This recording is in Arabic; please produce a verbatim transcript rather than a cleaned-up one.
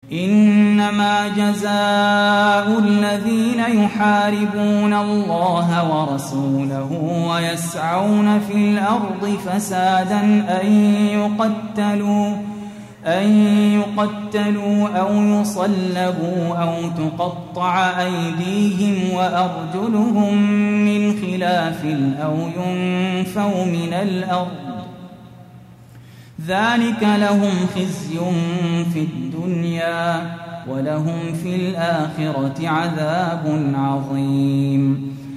إنما جزاء الذين يحاربون الله ورسوله ويسعون في الأرض فسادا أن يقتلوا أن يقتلوا أو يصلبوا أو تقطع أيديهم وأرجلهم من خلاف أو ينفوا من الأرض ذلك لهم خزي في الدنيا ولهم في الآخرة عذاب عظيم.